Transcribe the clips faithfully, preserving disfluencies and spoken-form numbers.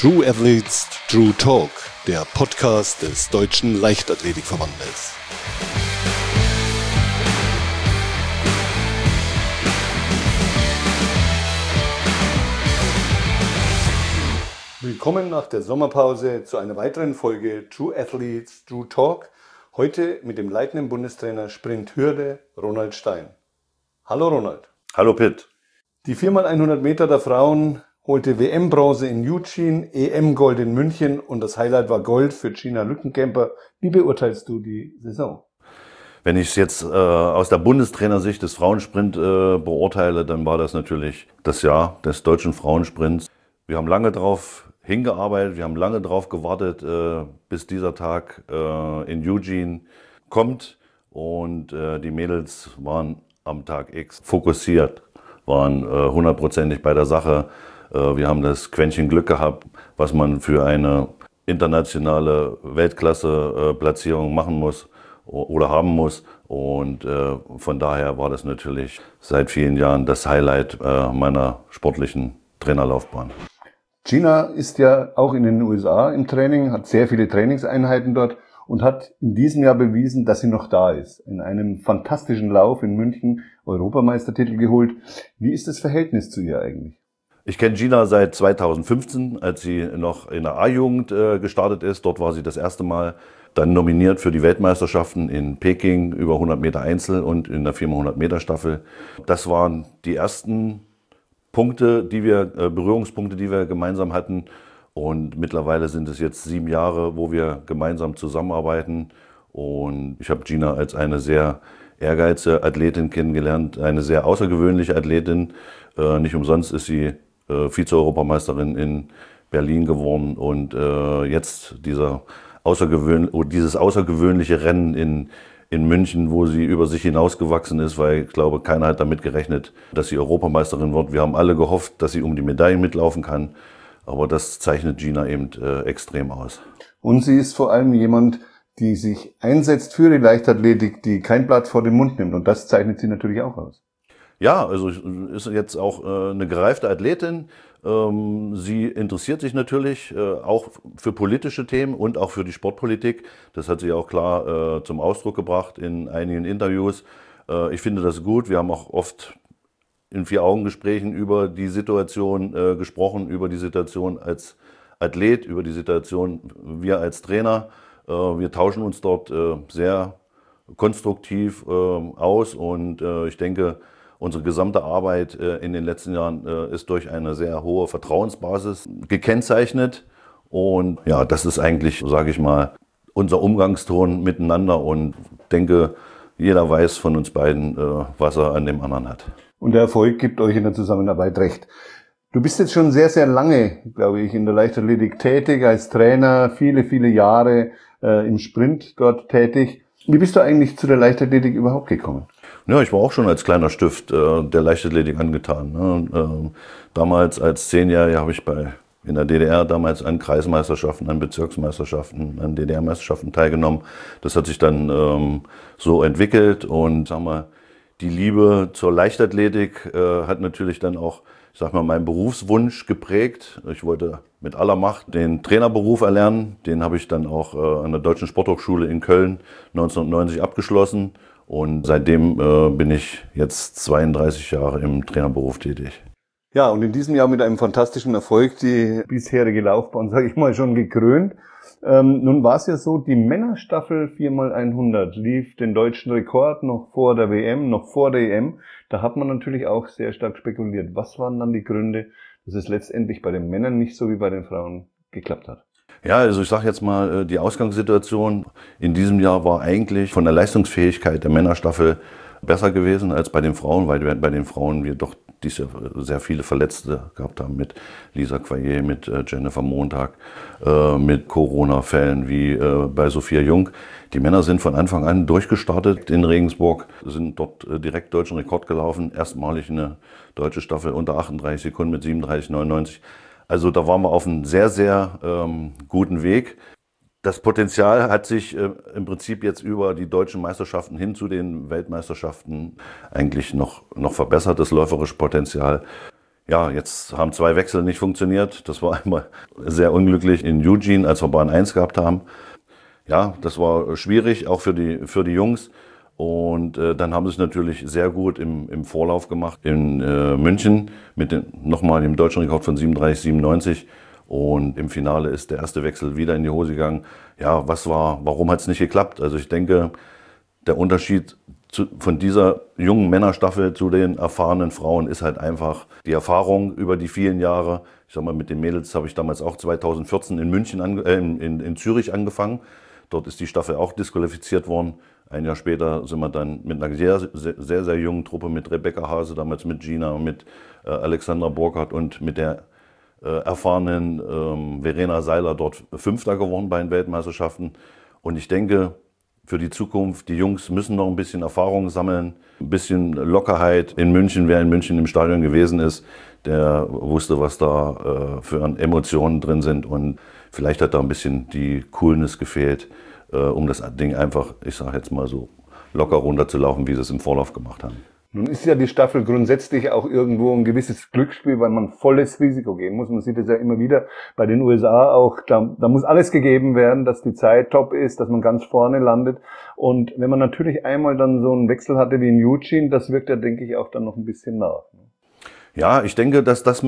True Athletes, True Talk, der Podcast des Deutschen Leichtathletikverbandes. Willkommen nach der Sommerpause zu einer weiteren Folge True Athletes, True Talk. Heute mit dem leitenden Bundestrainer Sprint Hürde, Ronald Stein. Hallo Ronald. Hallo Pitt. Die vier mal hundert Meter der Frauen holte W M-Bronze in Eugene, E M-Gold in München und das Highlight war Gold für Gina Lückenkämper. Wie beurteilst du die Saison? Wenn ich es jetzt äh, aus der Bundestrainersicht des Frauensprint äh, beurteile, dann war das natürlich das Jahr des deutschen Frauensprints. Wir haben lange drauf hingearbeitet, wir haben lange drauf gewartet, äh, bis dieser Tag äh, in Eugene kommt. Und äh, die Mädels waren am Tag X fokussiert, waren äh, hundertprozentig bei der Sache. Äh, wir haben das Quäntchen Glück gehabt, was man für eine internationale Weltklasse-Platzierung machen muss oder haben muss. Und äh, von daher war das natürlich seit vielen Jahren das Highlight äh, meiner sportlichen Trainerlaufbahn. Gina ist ja auch in den U S A im Training, hat sehr viele Trainingseinheiten dort und hat in diesem Jahr bewiesen, dass sie noch da ist. In einem fantastischen Lauf in München Europameistertitel geholt. Wie ist das Verhältnis zu ihr eigentlich? Ich kenne Gina seit zweitausendfünfzehn, als sie noch in der A-Jugend äh, gestartet ist. Dort war sie das erste Mal dann nominiert für die Weltmeisterschaften in Peking über hundert Meter Einzel und in der vier mal hundert Meter Staffel. Das waren die ersten Punkte, die wir, äh, Berührungspunkte, die wir gemeinsam hatten. Und mittlerweile sind es jetzt sieben Jahre, wo wir gemeinsam zusammenarbeiten. Und ich habe Gina als eine sehr ehrgeizige Athletin kennengelernt, eine sehr außergewöhnliche Athletin. Äh, nicht umsonst ist sie äh, Vize-Europameisterin in Berlin geworden. Und äh, jetzt dieser außergewöhn- dieses außergewöhnliche Rennen in in München, wo sie über sich hinausgewachsen ist, weil ich glaube, keiner hat damit gerechnet, dass sie Europameisterin wird. Wir haben alle gehofft, dass sie um die Medaillen mitlaufen kann, aber das zeichnet Gina eben äh, extrem aus. Und sie ist vor allem jemand, die sich einsetzt für die Leichtathletik, die kein Blatt vor den Mund nimmt und das zeichnet sie natürlich auch aus. Ja, also ist jetzt auch äh, eine gereifte Athletin. Ähm, sie interessiert sich natürlich äh, auch für politische Themen und auch für die Sportpolitik. Das hat sie auch klar äh, zum Ausdruck gebracht in einigen Interviews. Äh, ich finde das gut. Wir haben auch oft in Vier-Augen-Gesprächen über die Situation äh, gesprochen, über die Situation als Athlet, über die Situation wir als Trainer. Äh, wir tauschen uns dort äh, sehr konstruktiv äh, aus und äh, ich denke, unsere gesamte Arbeit äh, in den letzten Jahren äh, ist durch eine sehr hohe Vertrauensbasis gekennzeichnet. Und ja, das ist eigentlich, sage ich mal, unser Umgangston miteinander. Und ich denke, jeder weiß von uns beiden, äh, was er an dem anderen hat. Und der Erfolg gibt euch in der Zusammenarbeit recht. Du bist jetzt schon sehr, sehr lange, glaube ich, in der Leichtathletik tätig, als Trainer, viele, viele Jahre äh, im Sprint dort tätig. Wie bist du eigentlich zu der Leichtathletik überhaupt gekommen? Ja, ich war auch schon als kleiner Stift äh, der Leichtathletik angetan. Ne? Ähm, damals als Zehnjähriger habe ich bei in der D D R damals an Kreismeisterschaften, an Bezirksmeisterschaften, an D D R-Meisterschaften teilgenommen. Das hat sich dann ähm, so entwickelt und sag mal, die Liebe zur Leichtathletik äh, hat natürlich dann auch, ich sag mal, meinen Berufswunsch geprägt. Ich wollte mit aller Macht den Trainerberuf erlernen. Den habe ich dann auch äh, an der Deutschen Sporthochschule in Köln neunzehnhundertneunzig abgeschlossen. Und seitdem äh, bin ich jetzt zweiunddreißig Jahre im Trainerberuf tätig. Ja, und in diesem Jahr mit einem fantastischen Erfolg die bisherige Laufbahn, sage ich mal, schon gekrönt. Ähm, nun war es ja so, die Männerstaffel vier mal hundert lief den deutschen Rekord noch vor der W M, noch vor der E M. Da hat man natürlich auch sehr stark spekuliert. Was waren dann die Gründe, dass es letztendlich bei den Männern nicht so wie bei den Frauen geklappt hat? Ja, also ich sage jetzt mal, die Ausgangssituation in diesem Jahr war eigentlich von der Leistungsfähigkeit der Männerstaffel besser gewesen als bei den Frauen, weil bei den Frauen wir doch diese sehr viele Verletzte gehabt haben mit Lisa Quaye, mit Jennifer Montag, mit Corona-Fällen wie bei Sophia Jung. Die Männer sind von Anfang an durchgestartet in Regensburg, sind dort direkt deutschen Rekord gelaufen, erstmalig eine deutsche Staffel unter achtunddreißig Sekunden mit siebenunddreißig neunundneunzig. Also da waren wir auf einem sehr, sehr ähm, guten Weg. Das Potenzial hat sich äh, im Prinzip jetzt über die deutschen Meisterschaften hin zu den Weltmeisterschaften eigentlich noch, noch verbessert, das läuferische Potenzial. Ja, jetzt haben zwei Wechsel nicht funktioniert. Das war einmal sehr unglücklich in Eugene, als wir Bahn eins gehabt haben. Ja, das war schwierig, auch für die, für die Jungs. Und äh, dann haben sie es natürlich sehr gut im, im Vorlauf gemacht in äh, München mit dem, nochmal dem deutschen Rekord von siebenunddreißig siebenundneunzig. Und im Finale ist der erste Wechsel wieder in die Hose gegangen. Ja, was war, warum hat es nicht geklappt? Also ich denke, der Unterschied zu, von dieser jungen Männerstaffel zu den erfahrenen Frauen ist halt einfach die Erfahrung über die vielen Jahre. Ich sag mal, mit den Mädels habe ich damals auch zweitausendvierzehn in München, ange, äh, in, in Zürich angefangen. Dort ist die Staffel auch disqualifiziert worden. Ein Jahr später sind wir dann mit einer sehr, sehr, sehr, sehr jungen Truppe, mit Rebecca Hase, damals mit Gina, mit äh, Alexandra Burkhardt und mit der äh, erfahrenen ähm, Verena Seiler dort Fünfter geworden bei den Weltmeisterschaften. Und ich denke, für die Zukunft, die Jungs müssen noch ein bisschen Erfahrung sammeln, ein bisschen Lockerheit in München. Wer in München im Stadion gewesen ist, der wusste, was da äh, für Emotionen drin sind. Und vielleicht hat da ein bisschen die Coolness gefehlt, äh, um das Ding einfach, ich sage jetzt mal so, locker runterzulaufen, wie sie es im Vorlauf gemacht haben. Nun ist ja die Staffel grundsätzlich auch irgendwo ein gewisses Glücksspiel, weil man volles Risiko gehen muss. Man sieht es ja immer wieder bei den U S A auch, da, da muss alles gegeben werden, dass die Zeit top ist, dass man ganz vorne landet. Und wenn man natürlich einmal dann so einen Wechsel hatte wie in Eugene, das wirkt ja, denke ich, auch dann noch ein bisschen nach. Ja, ich denke, dass das äh,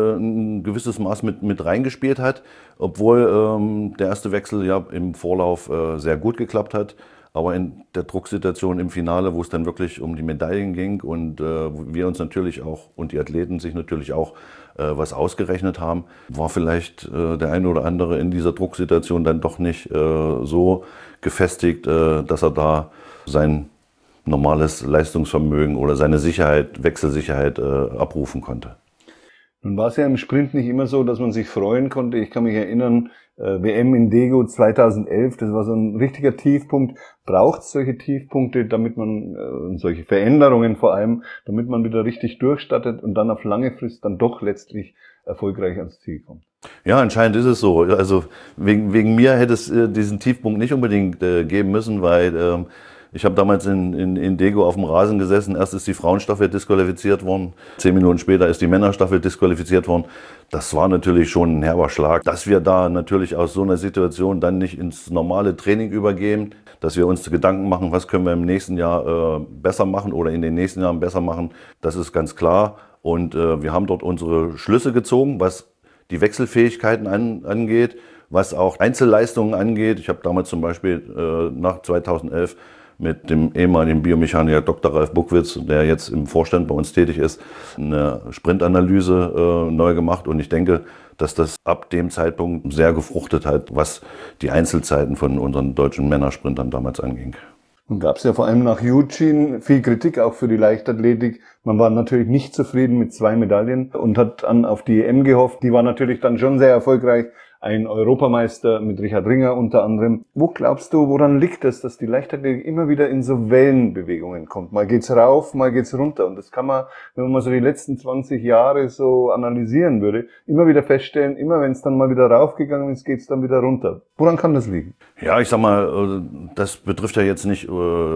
ein gewisses Maß mit, mit reingespielt hat, obwohl ähm, der erste Wechsel ja im Vorlauf äh, sehr gut geklappt hat. Aber in der Drucksituation im Finale, wo es dann wirklich um die Medaillen ging und äh, wir uns natürlich auch und die Athleten sich natürlich auch äh, was ausgerechnet haben, war vielleicht äh, der eine oder andere in dieser Drucksituation dann doch nicht äh, so gefestigt, äh, dass er da sein normales Leistungsvermögen oder seine Sicherheit, Wechselsicherheit äh, abrufen konnte. Nun war es ja im Sprint nicht immer so, dass man sich freuen konnte. Ich kann mich erinnern, äh, W M in Daegu zweitausendelf, das war so ein richtiger Tiefpunkt. Braucht es solche Tiefpunkte, damit man, äh, solche Veränderungen vor allem, damit man wieder richtig durchstartet und dann auf lange Frist dann doch letztlich erfolgreich ans Ziel kommt? Ja, anscheinend ist es so. Also wegen, wegen mir hätte es äh, diesen Tiefpunkt nicht unbedingt äh, geben müssen, weil ähm, ich habe damals in, in, in Daegu auf dem Rasen gesessen. Erst ist die Frauenstaffel disqualifiziert worden. Zehn Minuten später ist die Männerstaffel disqualifiziert worden. Das war natürlich schon ein herber Schlag. Dass wir da natürlich aus so einer Situation dann nicht ins normale Training übergehen, dass wir uns Gedanken machen, was können wir im nächsten Jahr äh, besser machen oder in den nächsten Jahren besser machen, das ist ganz klar. Und äh, wir haben dort unsere Schlüsse gezogen, was die Wechselfähigkeiten an, angeht, was auch Einzelleistungen angeht. Ich habe damals zum Beispiel äh, nach zweitausendelf mit dem ehemaligen Biomechaniker Doktor Ralf Buckwitz, der jetzt im Vorstand bei uns tätig ist, eine Sprintanalyse äh, neu gemacht. Und ich denke, dass das ab dem Zeitpunkt sehr gefruchtet hat, was die Einzelzeiten von unseren deutschen Männersprintern damals anging. Und gab es ja vor allem nach Eugene viel Kritik, auch für die Leichtathletik. Man war natürlich nicht zufrieden mit zwei Medaillen und hat dann auf die E M gehofft. Die war natürlich dann schon sehr erfolgreich. Ein Europameister mit Richard Ringer unter anderem. Wo glaubst du, woran liegt es, dass die Leichtathletik immer wieder in so Wellenbewegungen kommt? Mal geht's rauf, mal geht's runter. Und das kann man, wenn man mal so die letzten zwanzig Jahre so analysieren würde, immer wieder feststellen, immer wenn es dann mal wieder raufgegangen ist, geht's dann wieder runter. Woran kann das liegen? Ja, ich sag mal, das betrifft ja jetzt nicht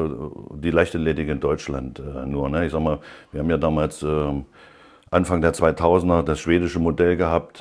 die Leichtathletik in Deutschland nur. Ne? Ich sag mal, wir haben ja damals Anfang der zweitausender das schwedische Modell gehabt,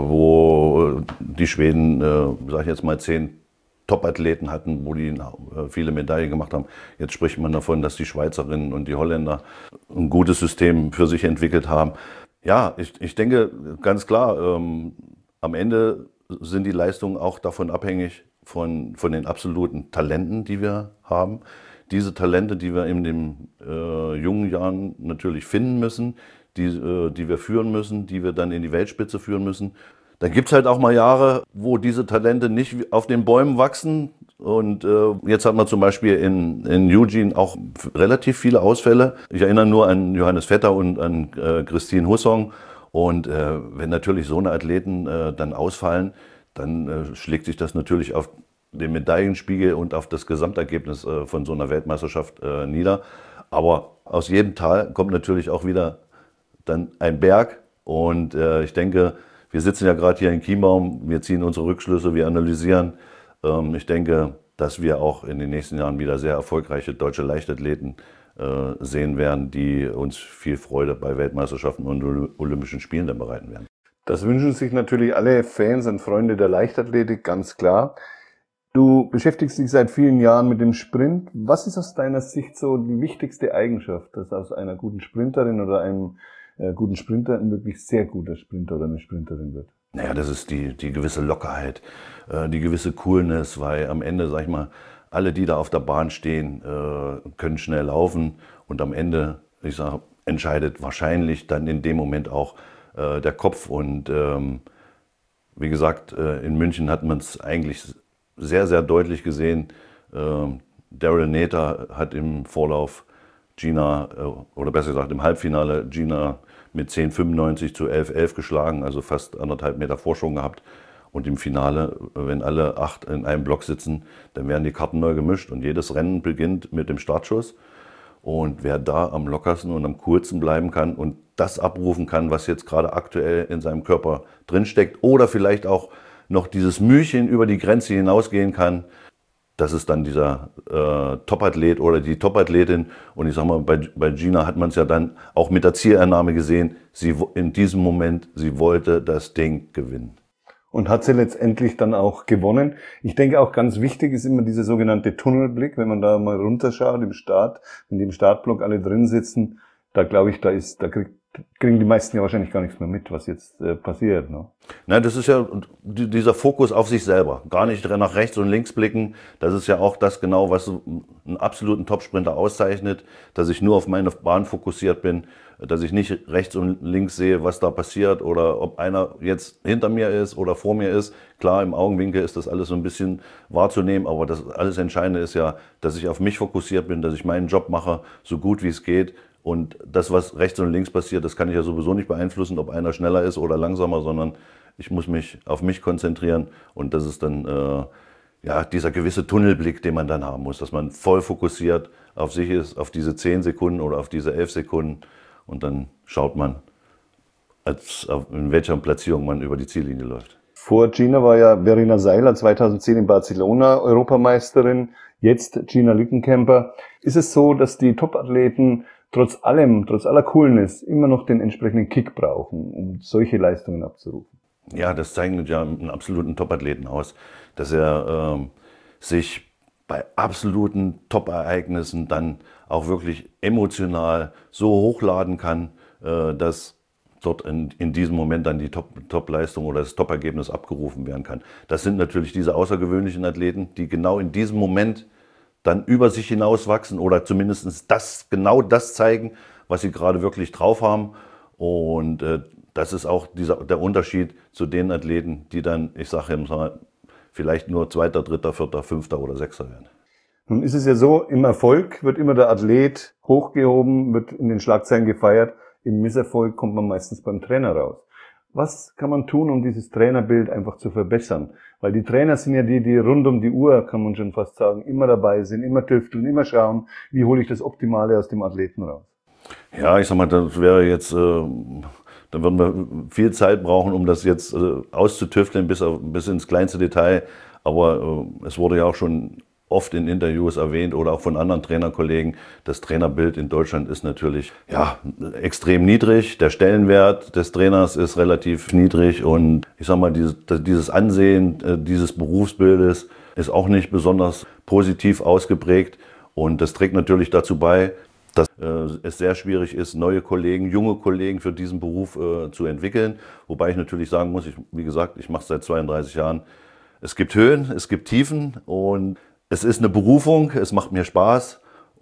wo die Schweden, äh, sage ich jetzt mal, zehn Top-Athleten hatten, wo die äh, viele Medaillen gemacht haben. Jetzt spricht man davon, dass die Schweizerinnen und die Holländer ein gutes System für sich entwickelt haben. Ja, ich, ich denke ganz klar, ähm, am Ende sind die Leistungen auch davon abhängig von, von den absoluten Talenten, die wir haben. Diese Talente, die wir in den äh, jungen Jahren natürlich finden müssen, die, die wir führen müssen, die wir dann in die Weltspitze führen müssen. Dann gibt es halt auch mal Jahre, wo diese Talente nicht auf den Bäumen wachsen. Und äh, jetzt hat man zum Beispiel in, in Eugene auch relativ viele Ausfälle. Ich erinnere nur an Johannes Vetter und an äh, Christine Hussong. Und äh, wenn natürlich so eine Athleten äh, dann ausfallen, dann äh, schlägt sich das natürlich auf den Medaillenspiegel und auf das Gesamtergebnis äh, von so einer Weltmeisterschaft äh, nieder. Aber aus jedem Tal kommt natürlich auch wieder dann ein Berg und äh, ich denke, wir sitzen ja gerade hier in Chiembaum, wir ziehen unsere Rückschlüsse, wir analysieren. Ähm, ich denke, dass wir auch in den nächsten Jahren wieder sehr erfolgreiche deutsche Leichtathleten äh, äh, sehen werden, die uns viel Freude bei Weltmeisterschaften und Olympischen Spielen dann bereiten werden. Das wünschen sich natürlich alle Fans und Freunde der Leichtathletik, ganz klar. Du beschäftigst dich seit vielen Jahren mit dem Sprint. Was ist aus deiner Sicht so die wichtigste Eigenschaft, dass aus einer guten Sprinterin oder einem äh, guten Sprinter ein wirklich sehr guter Sprinter oder eine Sprinterin wird? Naja, das ist die, die gewisse Lockerheit, äh, die gewisse Coolness, weil am Ende, sag ich mal, alle, die da auf der Bahn stehen, äh, können schnell laufen und am Ende, ich sag, entscheidet wahrscheinlich dann in dem Moment auch äh, der Kopf. Und ähm, wie gesagt, äh, in München hat man es eigentlich sehr, sehr deutlich gesehen. Äh, Daryl Nater hat im Vorlauf Gina, äh, oder besser gesagt im Halbfinale Gina mit zehn fünfundneunzig zu elf elf geschlagen, also fast anderthalb Meter Vorsprung gehabt. Und im Finale, wenn alle acht in einem Block sitzen, dann werden die Karten neu gemischt. Und jedes Rennen beginnt mit dem Startschuss. Und wer da am lockersten und am coolsten bleiben kann und das abrufen kann, was jetzt gerade aktuell in seinem Körper drinsteckt, oder vielleicht auch noch dieses Mühchen über die Grenze hinausgehen kann, das ist dann dieser äh, Topathlet oder die Topathletin. Und ich sag mal, bei, bei Gina hat man es ja dann auch mit der Zielannahme gesehen. Sie in diesem Moment, sie wollte das Ding gewinnen. Und hat sie letztendlich dann auch gewonnen. Ich denke auch ganz wichtig ist immer dieser sogenannte Tunnelblick, wenn man da mal runterschaut im Start, wenn die im Startblock alle drin sitzen, da glaube ich, da ist, da kriegt, kriegen die meisten ja wahrscheinlich gar nichts mehr mit, was jetzt äh, passiert. Ne? Nein, das ist ja dieser Fokus auf sich selber. Gar nicht nach rechts und links blicken. Das ist ja auch das genau, was einen absoluten Topsprinter auszeichnet, dass ich nur auf meine Bahn fokussiert bin, dass ich nicht rechts und links sehe, was da passiert oder ob einer jetzt hinter mir ist oder vor mir ist. Klar, im Augenwinkel ist das alles so ein bisschen wahrzunehmen, aber das alles Entscheidende ist ja, dass ich auf mich fokussiert bin, dass ich meinen Job mache, so gut wie es geht. Und das, was rechts und links passiert, das kann ich ja sowieso nicht beeinflussen, ob einer schneller ist oder langsamer, sondern ich muss mich auf mich konzentrieren. Und das ist dann äh, ja, dieser gewisse Tunnelblick, den man dann haben muss, dass man voll fokussiert auf sich ist, auf diese zehn Sekunden oder auf diese elf Sekunden. Und dann schaut man, als, in welcher Platzierung man über die Ziellinie läuft. Vor Gina war ja Verena Seiler zweitausendzehn in Barcelona Europameisterin, jetzt Gina Lückenkämper. Ist es so, dass die Topathleten trotz allem, trotz aller Coolness immer noch den entsprechenden Kick brauchen, um solche Leistungen abzurufen? Ja, das zeichnet ja einen absoluten Topathleten aus, dass er ähm, sich bei absoluten Top-Ereignissen dann auch wirklich emotional so hochladen kann, äh, dass dort in, in diesem Moment dann die Top- Top-Leistung oder das Top-Ergebnis abgerufen werden kann. Das sind natürlich diese außergewöhnlichen Athleten, die genau in diesem Moment dann über sich hinauswachsen oder zumindest das, genau das zeigen, was sie gerade wirklich drauf haben. Und äh, das ist auch dieser, der Unterschied zu den Athleten, die dann, ich sage mal, vielleicht nur Zweiter, Dritter, Vierter, Fünfter oder Sechster werden. Nun ist es ja so, im Erfolg wird immer der Athlet hochgehoben, wird in den Schlagzeilen gefeiert. Im Misserfolg kommt man meistens beim Trainer raus. Was kann man tun, um dieses Trainerbild einfach zu verbessern? Weil die Trainer sind ja die, die rund um die Uhr, kann man schon fast sagen, immer dabei sind, immer tüfteln, immer schauen, wie hole ich das Optimale aus dem Athleten raus. Ja, ich sag mal, das wäre jetzt, äh, dann würden wir viel Zeit brauchen, um das jetzt äh, auszutüfteln bis, auf, bis ins kleinste Detail. Aber äh, es wurde ja auch schon oft in Interviews erwähnt oder auch von anderen Trainerkollegen, das Trainerbild in Deutschland ist natürlich ja, extrem niedrig. Der Stellenwert des Trainers ist relativ niedrig und ich sag mal, dieses, dieses Ansehen dieses Berufsbildes ist auch nicht besonders positiv ausgeprägt und das trägt natürlich dazu bei, dass äh, es sehr schwierig ist, neue Kollegen, junge Kollegen für diesen Beruf äh, zu entwickeln. Wobei ich natürlich sagen muss, ich, wie gesagt, ich mache es seit zweiunddreißig Jahren. Es gibt Höhen, es gibt Tiefen und es ist eine Berufung, es macht mir Spaß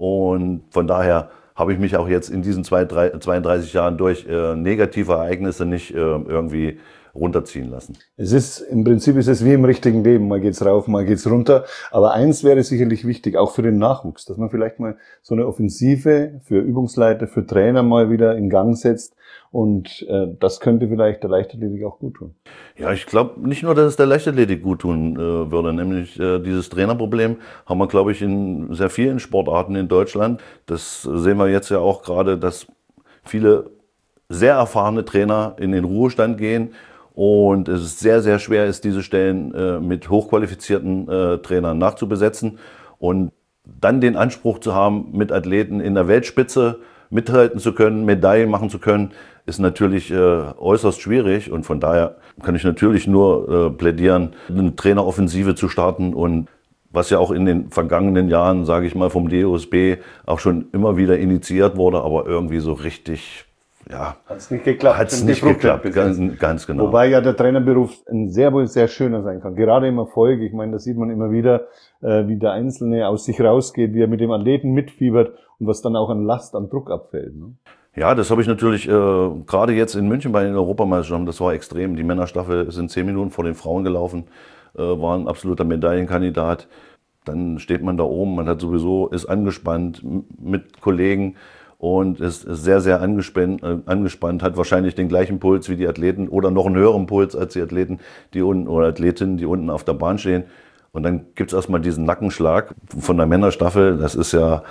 und von daher habe ich mich auch jetzt in diesen zweiunddreißig Jahren durch äh, negative Ereignisse nicht äh, irgendwie runterziehen lassen. Es ist, im Prinzip ist es wie im richtigen Leben, mal geht's rauf, mal geht's runter, aber eins wäre sicherlich wichtig, auch für den Nachwuchs, dass man vielleicht mal so eine Offensive für Übungsleiter, für Trainer mal wieder in Gang setzt und äh, das könnte vielleicht der Leichtathletik auch gut tun. Ja, ich glaube nicht nur, dass es der Leichtathletik gut tun äh, würde, nämlich äh, dieses Trainerproblem haben wir, glaube ich, in sehr vielen Sportarten in Deutschland. Das sehen wir jetzt ja auch gerade, dass viele sehr erfahrene Trainer in den Ruhestand gehen und es ist sehr, sehr schwer ist, diese Stellen äh, mit hochqualifizierten äh, Trainern nachzubesetzen. Und dann den Anspruch zu haben, mit Athleten in der Weltspitze mithalten zu können, Medaillen machen zu können, ist natürlich äh, äußerst schwierig. Und von daher kann ich natürlich nur äh, plädieren, eine Traineroffensive zu starten. Und was ja auch in den vergangenen Jahren, sage ich mal, vom D O S B auch schon immer wieder initiiert wurde, aber irgendwie so richtig, ja, hat es nicht geklappt. Hat es nicht geklappt, ganz, ganz genau. Wobei ja der Trainerberuf ein sehr wohl sehr schöner sein kann. Gerade im Erfolg. Ich meine, da sieht man immer wieder, äh, wie der Einzelne aus sich rausgeht, wie er mit dem Athleten mitfiebert und was dann auch an Last, an Druck abfällt. Ne? Ja, das habe ich natürlich äh, gerade jetzt in München bei den Europameisterschaften, das war extrem. Die Männerstaffel sind zehn Minuten vor den Frauen gelaufen, äh, war ein absoluter Medaillenkandidat. Dann steht man da oben, man hat sowieso, ist angespannt mit Kollegen und ist sehr, sehr angespannt, äh, angespannt, hat wahrscheinlich den gleichen Puls wie die Athleten oder noch einen höheren Puls als die Athleten, die unten oder Athletinnen, die unten auf der Bahn stehen. Und dann gibt's erstmal diesen Nackenschlag von der Männerstaffel. Das ist ja,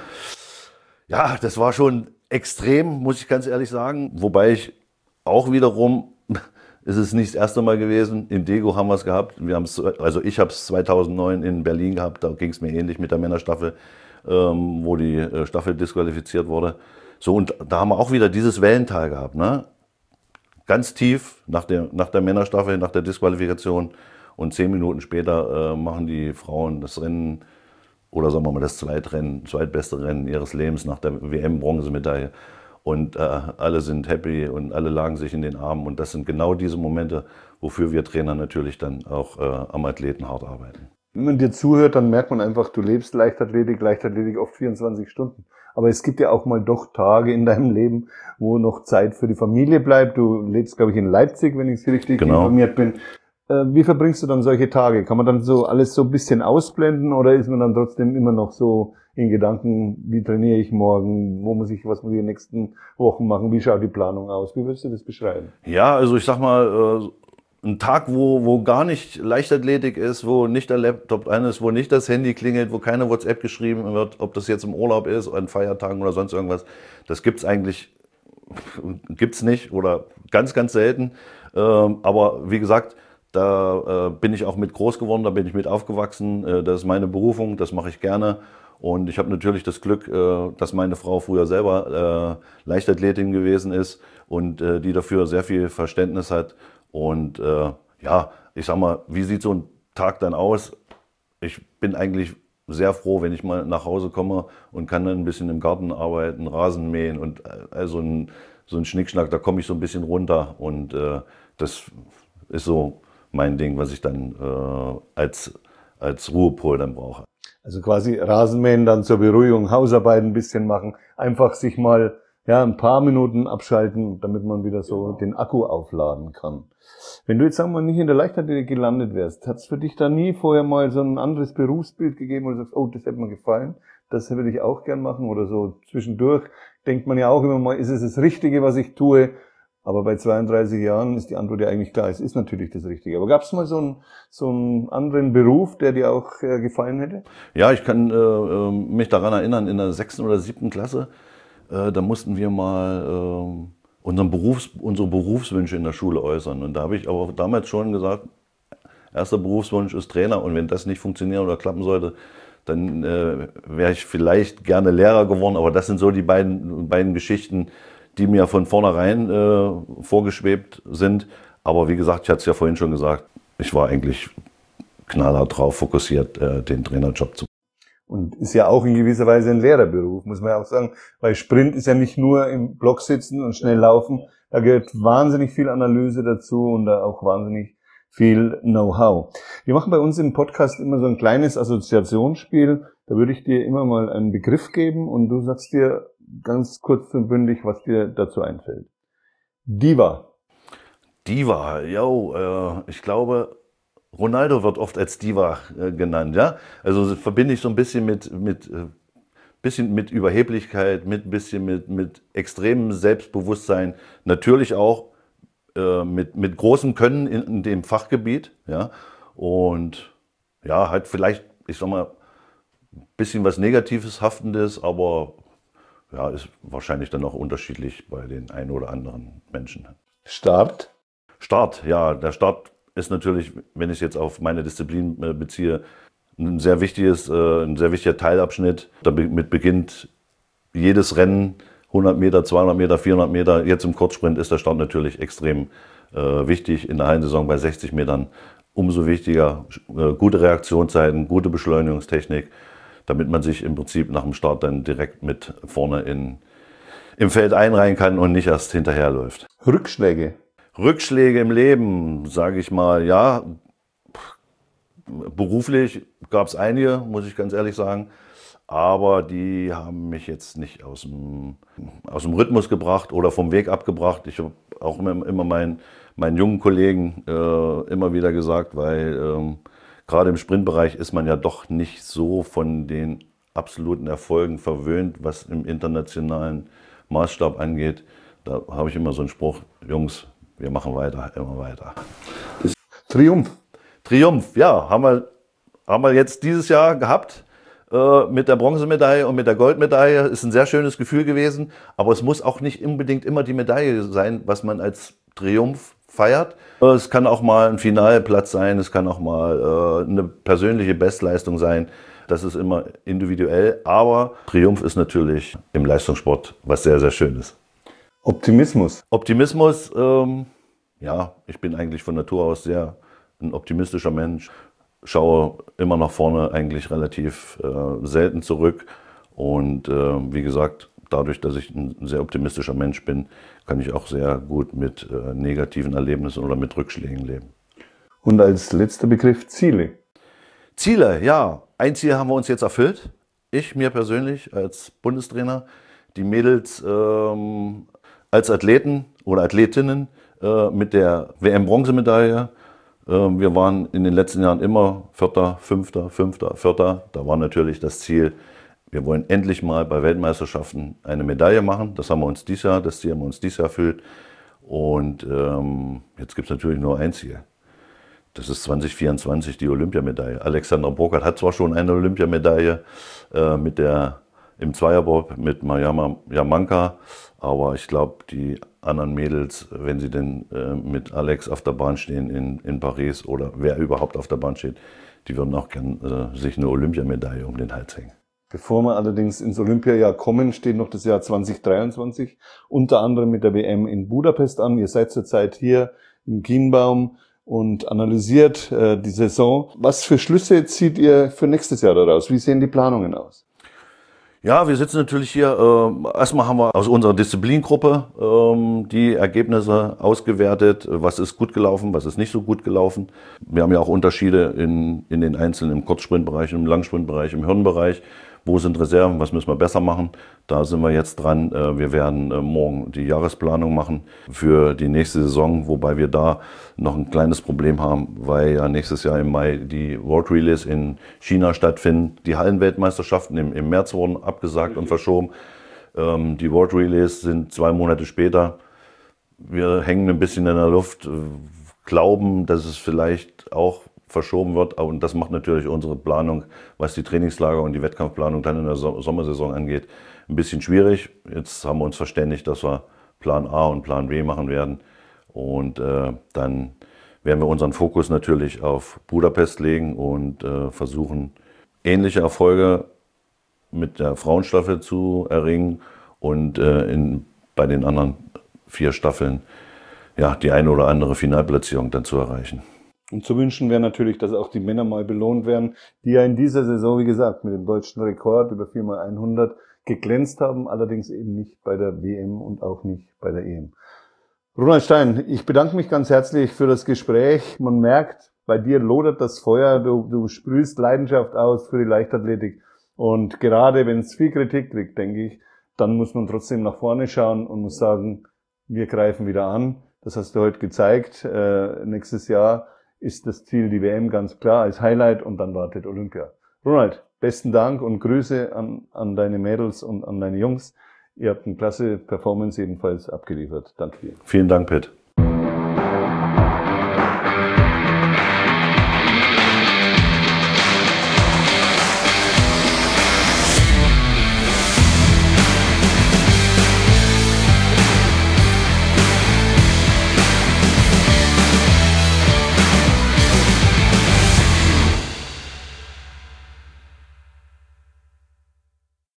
ja, das war schon extrem, muss ich ganz ehrlich sagen. Wobei ich auch wiederum, ist es nicht das erste Mal gewesen, in Dego haben wir es gehabt. Wir haben's, also ich habe es zweitausendneun in Berlin gehabt, da ging es mir ähnlich mit der Männerstaffel, ähm, wo die äh, Staffel disqualifiziert wurde. So, und da haben wir auch wieder dieses Wellental gehabt, ne? Ganz tief nach der, nach der Männerstaffel, nach der Disqualifikation. Und zehn Minuten später äh, machen die Frauen das Rennen, oder sagen wir mal das Zweitrennen, zweitbeste Rennen ihres Lebens nach der W M-Bronzemedaille. Und äh, alle sind happy und alle lagen sich in den Armen. Und das sind genau diese Momente, wofür wir Trainer natürlich dann auch äh, am Athleten hart arbeiten. Wenn man dir zuhört, dann merkt man einfach, du lebst Leichtathletik, Leichtathletik oft vierundzwanzig Stunden. Aber es gibt ja auch mal doch Tage in deinem Leben, wo noch Zeit für die Familie bleibt. Du lebst, glaube ich, in Leipzig, wenn ich richtig genau. informiert bin. Wie verbringst du dann solche Tage? Kann man dann so alles so ein bisschen ausblenden oder ist man dann trotzdem immer noch so in Gedanken, wie trainiere ich morgen, wo muss ich, was muss ich in den nächsten Wochen machen, wie schaut die Planung aus? Wie würdest du das beschreiben? Ja, also ich sag mal, äh, ein Tag, wo, wo gar nicht Leichtathletik ist, wo nicht der Laptop an ist, wo nicht das Handy klingelt, wo keine WhatsApp geschrieben wird, ob das jetzt im Urlaub ist, an Feiertagen oder sonst irgendwas, das gibt's eigentlich, gibt's nicht oder ganz, ganz selten. Ähm, aber wie gesagt, da äh, bin ich auch mit groß geworden, da bin ich mit aufgewachsen. Äh, das ist meine Berufung, das mache ich gerne. Und ich habe natürlich das Glück, äh, dass meine Frau früher selber äh, Leichtathletin gewesen ist und äh, die dafür sehr viel Verständnis hat. Und äh, ja, ich sag mal, wie sieht so ein Tag dann aus? Ich bin eigentlich sehr froh, wenn ich mal nach Hause komme und kann dann ein bisschen im Garten arbeiten, Rasen mähen und äh, also ein, so ein Schnickschnack, da komme ich so ein bisschen runter. Und äh, das ist so mein Ding, was ich dann äh, als, als Ruhepol dann brauche. Also quasi Rasenmähen dann zur Beruhigung, Hausarbeit ein bisschen machen, einfach sich mal ja ein paar Minuten abschalten, damit man wieder so genau. den Akku aufladen kann. Wenn du jetzt, sagen wir mal, nicht in der Leichtathletik gelandet wärst, hat es für dich da nie vorher mal so ein anderes Berufsbild gegeben, wo du sagst, oh, das hätte mir gefallen, das würde ich auch gern machen oder so zwischendurch denkt man ja auch immer mal, ist es das Richtige, was ich tue? Aber bei zweiunddreißig Jahren ist die Antwort ja eigentlich klar, es ist natürlich das Richtige. Aber gab es mal so einen, so einen anderen Beruf, der dir auch äh, gefallen hätte? Ja, ich kann äh, mich daran erinnern, in der sechsten oder siebten Klasse, äh, da mussten wir mal äh, unseren Berufs-, unsere Berufswünsche in der Schule äußern. Und da habe ich aber damals schon gesagt, erster Berufswunsch ist Trainer. Und wenn das nicht funktionieren oder klappen sollte, dann äh, wäre ich vielleicht gerne Lehrer geworden. Aber das sind so die beiden, beiden Geschichten, die mir von vornherein äh, vorgeschwebt sind. Aber wie gesagt, ich hatte es ja vorhin schon gesagt, ich war eigentlich knallhart drauf fokussiert, äh, den Trainerjob zu machen. Und ist ja auch in gewisser Weise ein Lehrerberuf, muss man ja auch sagen. Weil Sprint ist ja nicht nur im Block sitzen und schnell laufen. Da gehört wahnsinnig viel Analyse dazu und da auch wahnsinnig viel Know-how. Wir machen bei uns im Podcast immer so ein kleines Assoziationsspiel. Da würde ich dir immer mal einen Begriff geben und du sagst dir ganz kurz und bündig, was dir dazu einfällt. Diva. Diva, yo, äh, ich glaube, Ronaldo wird oft als Diva äh, genannt, ja. Also verbinde ich so ein bisschen mit, mit, äh, bisschen mit Überheblichkeit, mit ein bisschen mit, mit extremem Selbstbewusstsein, natürlich auch äh, mit, mit großem Können in, in dem Fachgebiet, ja. Und ja, halt vielleicht, ich sag mal, ein bisschen was Negatives, Haftendes, aber ja, ist wahrscheinlich dann auch unterschiedlich bei den einen oder anderen Menschen. Start? Start, ja. Der Start ist natürlich, wenn ich es jetzt auf meine Disziplin beziehe, ein sehr wichtiges, ein sehr wichtiger Teilabschnitt. Damit beginnt jedes Rennen, hundert Meter, zweihundert Meter, vierhundert Meter. Jetzt im Kurzsprint ist der Start natürlich extrem äh, wichtig. In der Hallensaison bei sechzig Metern umso wichtiger. Äh, gute Reaktionszeiten, gute Beschleunigungstechnik, damit man sich im Prinzip nach dem Start dann direkt mit vorne in, im Feld einreihen kann und nicht erst hinterherläuft. Rückschläge? Rückschläge im Leben, sage ich mal, ja. Beruflich gab es einige, muss ich ganz ehrlich sagen. Aber die haben mich jetzt nicht aus dem, aus dem Rhythmus gebracht oder vom Weg abgebracht. Ich habe auch immer, immer meinen, meinen jungen Kollegen äh, immer wieder gesagt, weil ähm, gerade im Sprintbereich ist man ja doch nicht so von den absoluten Erfolgen verwöhnt, was im internationalen Maßstab angeht. Da habe ich immer so einen Spruch, Jungs, wir machen weiter, immer weiter. Das Triumph. Triumph, ja, haben wir, haben wir jetzt dieses Jahr gehabt. Mit der Bronzemedaille und mit der Goldmedaille ist ein sehr schönes Gefühl gewesen, aber es muss auch nicht unbedingt immer die Medaille sein, was man als Triumph feiert. Es kann auch mal ein Finalplatz sein, es kann auch mal eine persönliche Bestleistung sein. Das ist immer individuell, aber Triumph ist natürlich im Leistungssport was sehr, sehr Schönes. Optimismus. Optimismus, ähm, ja, ich bin eigentlich von Natur aus sehr ein optimistischer Mensch. Schaue immer nach vorne, eigentlich relativ äh, selten zurück. Und äh, wie gesagt, dadurch, dass ich ein sehr optimistischer Mensch bin, kann ich auch sehr gut mit äh, negativen Erlebnissen oder mit Rückschlägen leben. Und als letzter Begriff Ziele. Ziele, ja. Ein Ziel haben wir uns jetzt erfüllt. Ich, mir persönlich als Bundestrainer, die Mädels ähm, als Athleten oder Athletinnen äh, mit der W M-Bronzemedaille. Wir waren in den letzten Jahren immer Vierter, Fünfter, Fünfter, Vierter. Da war natürlich das Ziel, wir wollen endlich mal bei Weltmeisterschaften eine Medaille machen. Das haben wir uns dieses Jahr, das Ziel haben wir uns dieses Jahr erfüllt. Und ähm, jetzt gibt es natürlich nur ein Ziel. Das ist zwanzig vierundzwanzig die Olympiamedaille. Alexandra Burkhardt hat zwar schon eine Olympiamedaille äh, mit der, im Zweierbob mit Mariama Jamanka, aber ich glaube, die anderen Mädels, wenn sie denn äh, mit Alex auf der Bahn stehen in, in Paris oder wer überhaupt auf der Bahn steht, die würden auch gern äh, sich eine Olympiamedaille um den Hals hängen. Bevor wir allerdings ins Olympiajahr kommen, steht noch das Jahr zwanzig dreiundzwanzig, unter anderem mit der W M in Budapest an. Ihr seid zurzeit hier im Kienbaum und analysiert äh, die Saison. Was für Schlüsse zieht ihr für nächstes Jahr daraus? Wie sehen die Planungen aus? Ja, wir sitzen natürlich hier, äh, erstmal haben wir aus unserer Disziplingruppe ähm, die Ergebnisse ausgewertet, was ist gut gelaufen, was ist nicht so gut gelaufen. Wir haben ja auch Unterschiede in, in den einzelnen, im Kurzsprintbereich, im Langsprintbereich, im Hürdenbereich. Wo sind Reserven, was müssen wir besser machen? Da sind wir jetzt dran. Wir werden morgen die Jahresplanung machen für die nächste Saison, wobei wir da noch ein kleines Problem haben, weil ja nächstes Jahr im Mai die World Relays in China stattfinden. Die Hallenweltmeisterschaften im, im März wurden abgesagt und verschoben. Die World Relays sind zwei Monate später. Wir hängen ein bisschen in der Luft, glauben, dass es vielleicht auch verschoben wird. Und das macht natürlich unsere Planung, was die Trainingslager und die Wettkampfplanung dann in der Sommersaison angeht, ein bisschen schwierig. Jetzt haben wir uns verständigt, dass wir Plan A und Plan B machen werden. Und äh, dann werden wir unseren Fokus natürlich auf Budapest legen und äh, versuchen, ähnliche Erfolge mit der Frauenstaffel zu erringen und äh, in, bei den anderen vier Staffeln ja, die eine oder andere Finalplatzierung dann zu erreichen. Und zu wünschen wäre natürlich, dass auch die Männer mal belohnt werden, die ja in dieser Saison, wie gesagt, mit dem deutschen Rekord über vier mal hundert geglänzt haben, allerdings eben nicht bei der W M und auch nicht bei der E M. Ronald Stein, ich bedanke mich ganz herzlich für das Gespräch. Man merkt, bei dir lodert das Feuer, du, du sprühst Leidenschaft aus für die Leichtathletik. Und gerade wenn es viel Kritik kriegt, denke ich, dann muss man trotzdem nach vorne schauen und muss sagen, wir greifen wieder an. Das hast du heute gezeigt. Äh, nächstes Jahr ist das Ziel die W M ganz klar als Highlight und dann wartet Olympia. Ronald, besten Dank und Grüße an, an deine Mädels und an deine Jungs. Ihr habt eine klasse Performance jedenfalls abgeliefert. Danke dir. Vielen Dank, Pitt.